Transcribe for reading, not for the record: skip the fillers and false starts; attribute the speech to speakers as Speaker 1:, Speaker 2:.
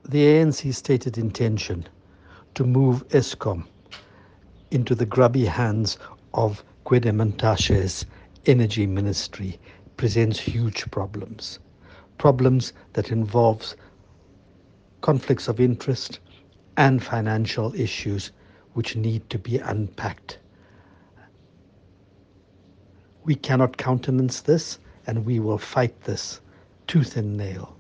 Speaker 1: The ANC's stated intention to move Eskom into the grubby hands of Gwede Mantashe's energy ministry presents huge problems. Problems that involve conflicts of interest and financial issues which need to be unpacked. We cannot countenance this, and we will fight this tooth and nail.